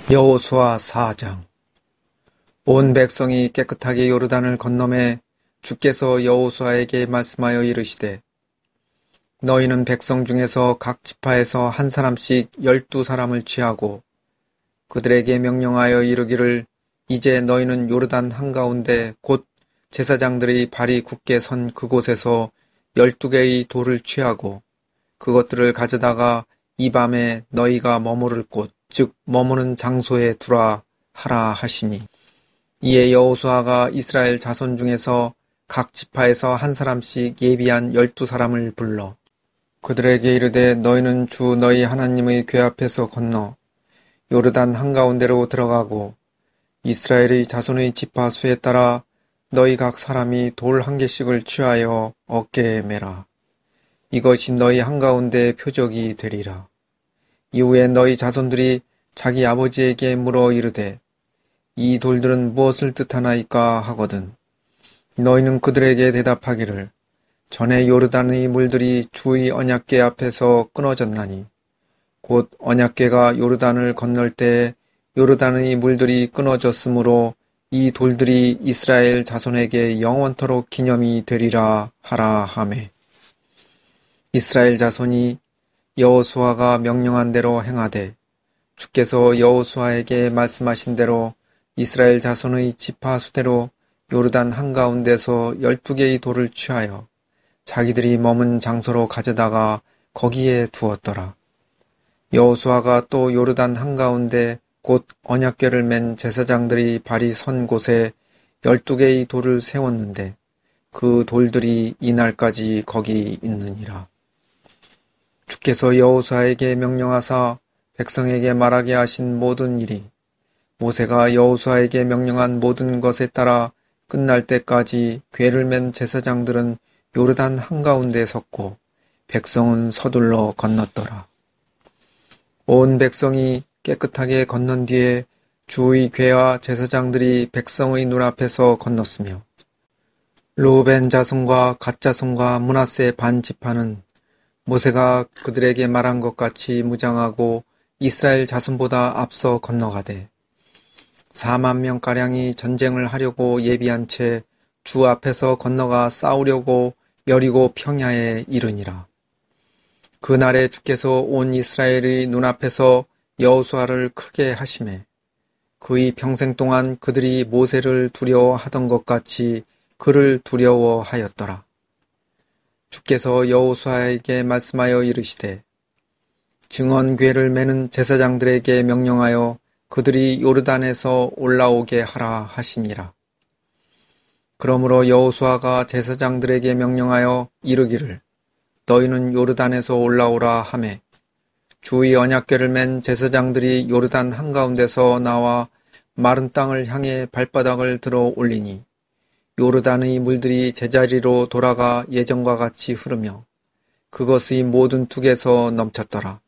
여호수아 4장. 온 백성이 깨끗하게 요르단을 건너매 주께서 여호수아에게 말씀하여 이르시되, 너희는 백성 중에서 각 지파에서 한 사람씩 12사람을 취하고 그들에게 명령하여 이르기를, 이제 너희는 요르단 한가운데 곧 제사장들의 발이 굳게 선 그곳에서 12개의 돌을 취하고 그것들을 가져다가 이 밤에 너희가 머무를 곳 즉 머무는 장소에 두라 하라 하시니, 이에 여호수아가 이스라엘 자손 중에서 각 지파에서 한 사람씩 예비한 12사람을 불러 그들에게 이르되, 너희는 주 너희 하나님의 궤 앞에서 건너 요르단 한가운데로 들어가고 이스라엘의 자손의 지파 수에 따라 너희 각 사람이 돌 한 개씩을 취하여 어깨에 매라. 이것이 너희 한가운데 표적이 되리라. 이후에 너희 자손들이 자기 아버지에게 물어 이르되, 이 돌들은 무엇을 뜻하나이까 하거든 너희는 그들에게 대답하기를, 전에 요르단의 물들이 주의 언약궤 앞에서 끊어졌나니 곧 언약궤가 요르단을 건널 때에 요르단의 물들이 끊어졌으므로 이 돌들이 이스라엘 자손에게 영원토록 기념이 되리라 하라 하매, 이스라엘 자손이 여호수아가 명령한 대로 행하되 주께서 여호수아에게 말씀하신 대로 이스라엘 자손의 지파 수대로 요르단 한가운데서 12개의 돌을 취하여 자기들이 머문 장소로 가져다가 거기에 두었더라. 여호수아가 또 요르단 한가운데 곧 언약궤를 맨 제사장들이 발이 선 곳에 12개의 돌을 세웠는데 그 돌들이 이날까지 거기 있느니라. 주께서 여호수아에게 명령하사 백성에게 말하게 하신 모든 일이 모세가 여호수아에게 명령한 모든 것에 따라 끝날 때까지 궤를 맨 제사장들은 요르단 한가운데 섰고 백성은 서둘러 건넜더라. 온 백성이 깨끗하게 건넌 뒤에 주의 궤와 제사장들이 백성의 눈앞에서 건넜으며 르우벤 자손과 갓 자손과 므낫세 반 지파는 모세가 그들에게 말한 것 같이 무장하고 이스라엘 자손보다 앞서 건너가되 40,000명가량이 전쟁을 하려고 예비한 채 주 앞에서 건너가 싸우려고 여리고 평야에 이르니라. 그날에 주께서 온 이스라엘의 눈앞에서 여호수아를 크게 하시매 그의 평생 동안 그들이 모세를 두려워하던 것 같이 그를 두려워하였더라. 주께서 여호수아에게 말씀하여 이르시되, 증언궤를 매는 제사장들에게 명령하여 그들이 요르단에서 올라오게 하라 하시니라. 그러므로 여호수아가 제사장들에게 명령하여 이르기를, 너희는 요르단에서 올라오라 하매 주의 언약궤를 맨 제사장들이 요르단 한가운데서 나와 마른 땅을 향해 발바닥을 들어 올리니 요르단의 물들이 제자리로 돌아가 예전과 같이 흐르며 그것의 모든 둑에서 넘쳤더라.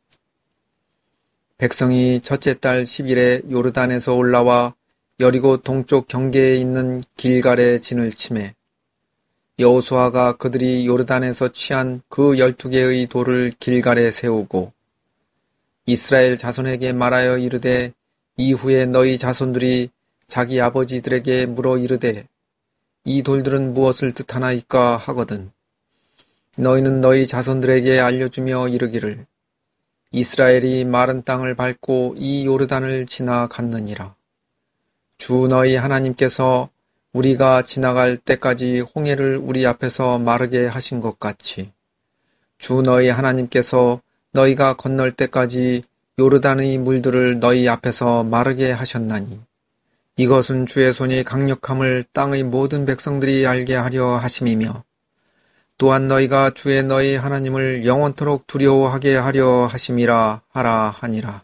백성이 첫째 달 10일에 요르단에서 올라와 여리고 동쪽 경계에 있는 길갈에 진을 치매 여호수아가 그들이 요르단에서 취한 그 12개의 돌을 길갈에 세우고 이스라엘 자손에게 말하여 이르되, 이후에 너희 자손들이 자기 아버지들에게 물어 이르되, 이 돌들은 무엇을 뜻하나이까 하거든 너희는 너희 자손들에게 알려주며 이르기를, 이스라엘이 마른 땅을 밟고 이 요르단을 지나갔느니라. 주 너희 하나님께서 우리가 지나갈 때까지 홍해를 우리 앞에서 마르게 하신 것 같이 주 너희 하나님께서 너희가 건널 때까지 요르단의 물들을 너희 앞에서 마르게 하셨나니 이것은 주의 손이 강력함을 땅의 모든 백성들이 알게 하려 하심이며 또한 너희가 주의 너희 하나님을 영원토록 두려워하게 하려 하심이라 하라 하니라.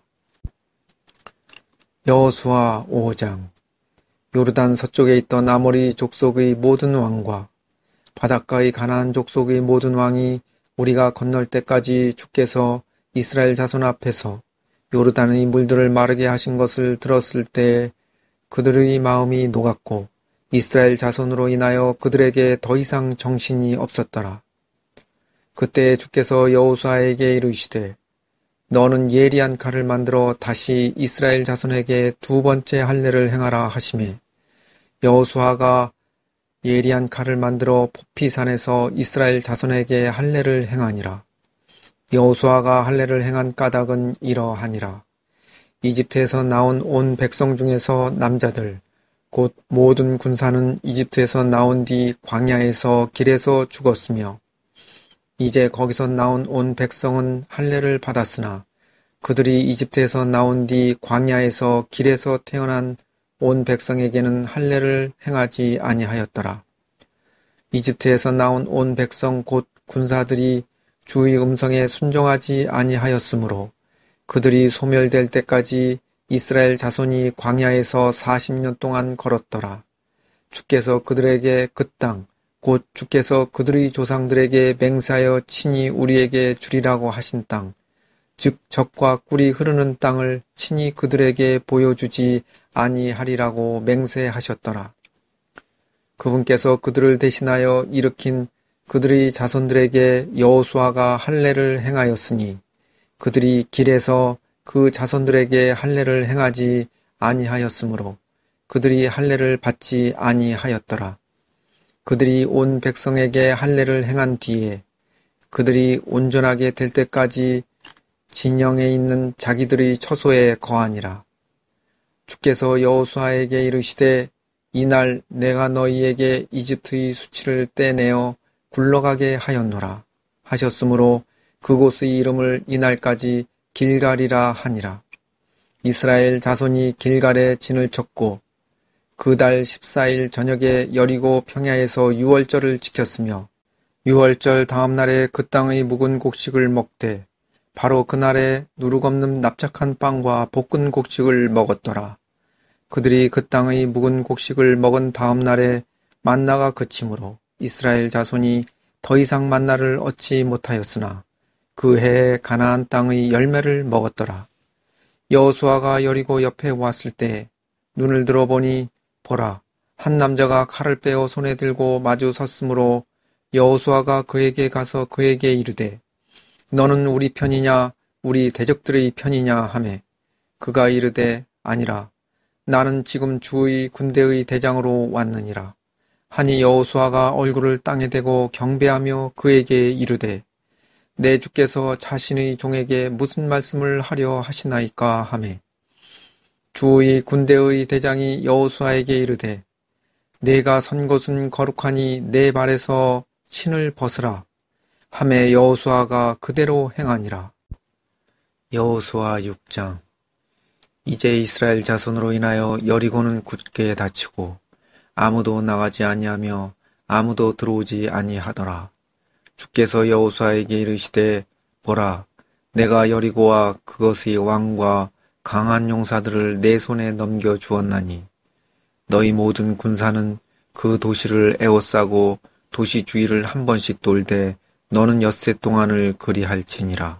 여호수아 5장. 요르단 서쪽에 있던 아모리 족속의 모든 왕과 바닷가의 가나안 족속의 모든 왕이 우리가 건널 때까지 주께서 이스라엘 자손 앞에서 요르단의 물들을 마르게 하신 것을 들었을 때 그들의 마음이 녹았고 이스라엘 자손으로 인하여 그들에게 더 이상 정신이 없었더라. 그때 주께서 여호수아에게 이르시되, 너는 예리한 칼을 만들어 다시 이스라엘 자손에게 두 번째 할례를 행하라 하시매 여호수아가 예리한 칼을 만들어 포피산에서 이스라엘 자손에게 할례를 행하니라. 여호수아가 할례를 행한 까닭은 이러하니라. 이집트에서 나온 온 백성 중에서 남자들 곧 모든 군사는 이집트에서 나온 뒤 광야에서 길에서 죽었으며 이제 거기서 나온 온 백성은 할례를 받았으나 그들이 이집트에서 나온 뒤 광야에서 길에서 태어난 온 백성에게는 할례를 행하지 아니하였더라. 이집트에서 나온 온 백성 곧 군사들이 주의 음성에 순종하지 아니하였으므로 그들이 소멸될 때까지 이스라엘 자손이 광야에서 40년 동안 걸었더라. 주께서 그들에게 그 땅, 곧 주께서 그들의 조상들에게 맹세하여 친히 우리에게 주리라고 하신 땅, 즉 젖과 꿀이 흐르는 땅을 친히 그들에게 보여주지 아니하리라고 맹세하셨더라. 그분께서 그들을 대신하여 일으킨 그들의 자손들에게 여호수아가 할례를 행하였으니 그들이 길에서 그 자손들에게 할례를 행하지 아니하였으므로 그들이 할례를 받지 아니하였더라. 그들이 온 백성에게 할례를 행한 뒤에 그들이 온전하게 될 때까지 진영에 있는 자기들의 처소에 거하니라. 주께서 여호수아에게 이르시되 이날 내가 너희에게 이집트의 수치를 떼내어 굴러가게 하였노라 하셨으므로 그곳의 이름을 이날까지 길갈이라 하니라. 이스라엘 자손이 길갈에 진을 쳤고 그 달 14일 저녁에 여리고 평야에서 유월절을 지켰으며 유월절 다음 날에 그 땅의 묵은 곡식을 먹되 바로 그날에 누룩없는 납작한 빵과 볶은 곡식을 먹었더라. 그들이 그 땅의 묵은 곡식을 먹은 다음 날에 만나가 그치므로 이스라엘 자손이 더 이상 만나를 얻지 못하였으나 그 해에 가나안 땅의 열매를 먹었더라. 여호수아가 여리고 옆에 왔을 때 눈을 들어보니 보라, 한 남자가 칼을 빼어 손에 들고 마주 섰으므로 여호수아가 그에게 가서 그에게 이르되 너는 우리 편이냐 우리 대적들의 편이냐 하매 그가 이르되 아니라 나는 지금 주의 군대의 대장으로 왔느니라. 하니 여호수아가 얼굴을 땅에 대고 경배하며 그에게 이르되 내 주께서 자신의 종에게 무슨 말씀을 하려 하시나이까 하매 주의 군대의 대장이 여호수아에게 이르되 내가 선 곳은 거룩하니 내 발에서 신을 벗으라 하매 여호수아가 그대로 행하니라. 여호수아 6장. 이제 이스라엘 자손으로 인하여 여리고는 굳게 닫히고 아무도 나가지 아니하며 아무도 들어오지 아니하더라. 주께서 여호수아에게 이르시되 보라, 내가 여리고와 그것의 왕과 강한 용사들을 내 손에 넘겨 주었나니 너희 모든 군사는 그 도시를 에워싸고 도시 주위를 한 번씩 돌되 너는 엿새 동안을 그리할지니라.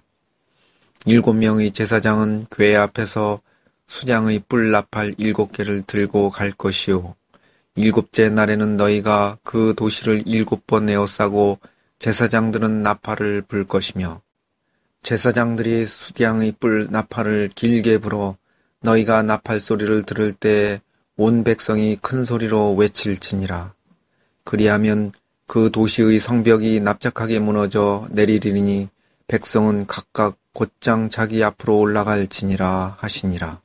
7명의 제사장은 궤 앞에서 수장의 뿔 나팔 7개를 들고 갈 것이요 7째 날에는 너희가 그 도시를 7번 에워싸고 제사장들은 나팔을 불 것이며 제사장들이 수장의 뿔 나팔을 길게 불어 너희가 나팔 소리를 들을 때 온 백성이 큰 소리로 외칠지니라. 그리하면 그 도시의 성벽이 납작하게 무너져 내리리니 백성은 각각 곧장 자기 앞으로 올라갈지니라 하시니라.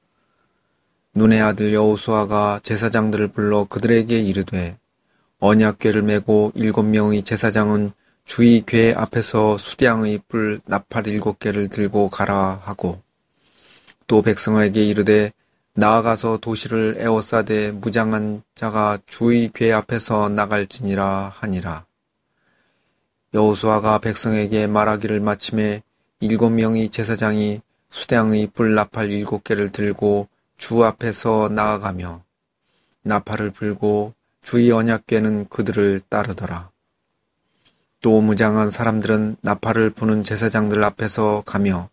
눈의 아들 여호수아가 제사장들을 불러 그들에게 이르되 언약궤를 메고 7명의 제사장은 주의 궤 앞에서 수량의 뿔 나팔 7개를 들고 가라 하고 또 백성에게 이르되 나아가서 도시를 에워싸되 무장한 자가 주의 궤 앞에서 나갈지니라 하니라. 여호수아가 백성에게 말하기를 마침에 7명의 제사장이 수량의 뿔 나팔 7개를 들고 주 앞에서 나아가며 나팔을 불고 주의 언약궤는 그들을 따르더라. 또 무장한 사람들은 나팔을 부는 제사장들 앞에서 가며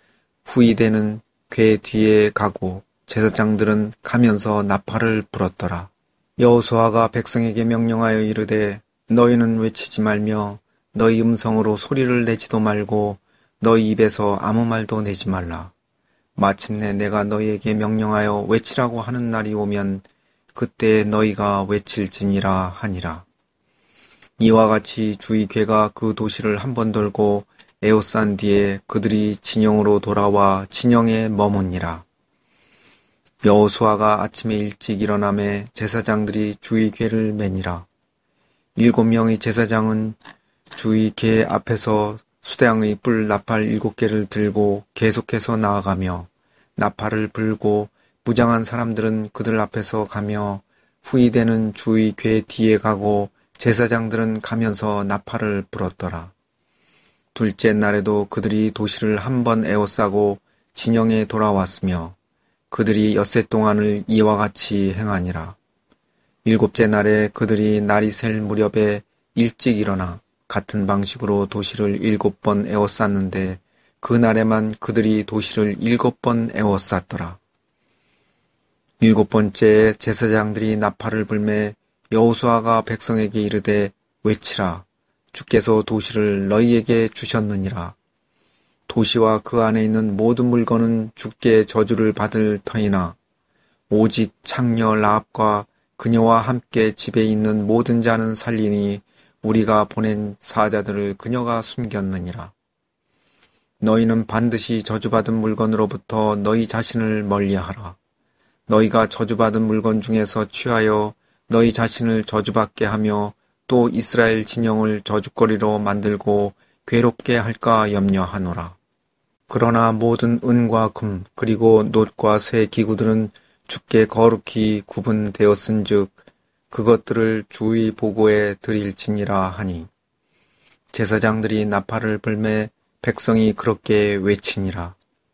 후이대는 궤 뒤에 가고 제사장들은 가면서 나팔을 불었더라. 여호수아가 백성에게 명령하여 이르되 너희는 외치지 말며 너희 음성으로 소리를 내지도 말고 너희 입에서 아무 말도 내지 말라. 마침내 내가 너희에게 명령하여 외치라고 하는 날이 오면 그때 너희가 외칠지니라 하니라. 이와 같이 주의 궤가 그 도시를 한 번 돌고 에워싼 뒤에 그들이 진영으로 돌아와 진영에 머무니라. 여호수아가 아침에 일찍 일어나매 제사장들이 주의 궤를 매니라. 7명의 제사장은 주의 궤 앞에서 수대양의 뿔 나팔 7개를 들고 계속해서 나아가며 나팔을 불고 무장한 사람들은 그들 앞에서 가며 후이되는 주의 궤 뒤에 가고 제사장들은 가면서 나팔을 불었더라. 둘째 날에도 그들이 도시를 한 번 에워싸고 진영에 돌아왔으며 그들이 엿새 동안을 이와 같이 행하니라. 7째 날에 그들이 날이 셀 무렵에 일찍 일어나 같은 방식으로 도시를 7번 에워쌌는데 그 날에만 그들이 도시를 7번 에워쌌더라. 7번째에 제사장들이 나팔을 불매 여호수아가 백성에게 이르되 외치라. 주께서 도시를 너희에게 주셨느니라. 도시와 그 안에 있는 모든 물건은 주께 저주를 받을 터이나 오직 창녀 라합과 그녀와 함께 집에 있는 모든 자는 살리니 우리가 보낸 사자들을 그녀가 숨겼느니라. 너희는 반드시 저주받은 물건으로부터 너희 자신을 멀리하라. 너희가 저주받은 물건 중에서 취하여 너희 자신을 저주받게 하며 또 이스라엘 진영을 저주거리로 만들고 괴롭게 할까 염려하노라. 그러나 모든 은과 금 그리고 놋과 새 기구들은 주께 거룩히 구분되었은즉 그것들을 주의 보고에 드릴지니라 하니 제사장들이 나팔을 불매 백성이 그렇게 외치니라.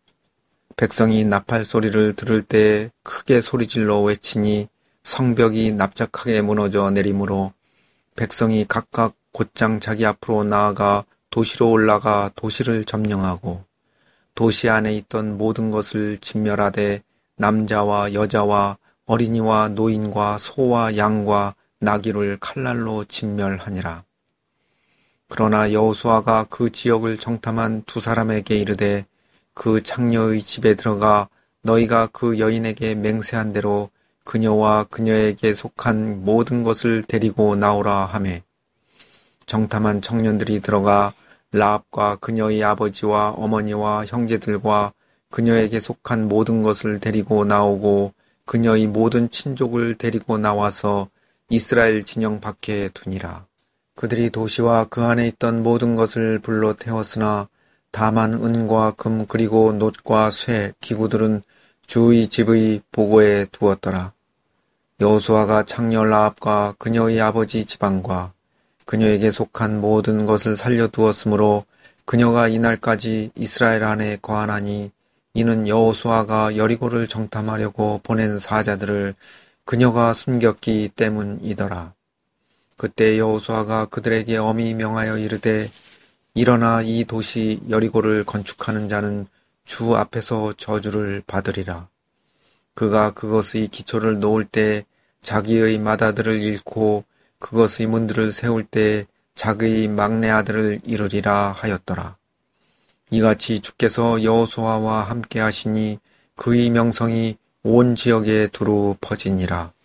백성이 나팔 소리를 들을 때 크게 소리질러 외치니 성벽이 납작하게 무너져 내리므로 백성이 각각 곧장 자기 앞으로 나아가 도시로 올라가 도시를 점령하고 도시 안에 있던 모든 것을 진멸하되 남자와 여자와 어린이와 노인과 소와 양과 나귀를 칼날로 진멸하니라. 그러나 여호수아가 그 지역을 정탐한 두 사람에게 이르되 그 창녀의 집에 들어가 너희가 그 여인에게 맹세한 대로 그녀와 그녀에게 속한 모든 것을 데리고 나오라 하매 정탐한 청년들이 들어가 라합과 그녀의 아버지와 어머니와 형제들과 그녀에게 속한 모든 것을 데리고 나오고 그녀의 모든 친족을 데리고 나와서 이스라엘 진영 밖에 두니라. 그들이 도시와 그 안에 있던 모든 것을 불러 태웠으나 다만 은과 금 그리고 놋과 쇠 기구들은 주의 집의 보고에 두었더라. 여호수아가 창녀 라합과 그녀의 아버지 집안과 그녀에게 속한 모든 것을 살려두었으므로 그녀가 이날까지 이스라엘 안에 거하나니 이는 여호수아가 여리고를 정탐하려고 보낸 사자들을 그녀가 숨겼기 때문이더라. 그때 여호수아가 그들에게 엄히 명하여 이르되 일어나 이 도시 여리고를 건축하는 자는 주 앞에서 저주를 받으리라. 그가 그것의 기초를 놓을 때 자기의 맏아들을 잃고 그것의 문들을 세울 때 자기의 막내 아들을 잃으리라 하였더라. 이같이 주께서 여호수아와 함께 하시니 그의 명성이 온 지역에 두루 퍼지니라.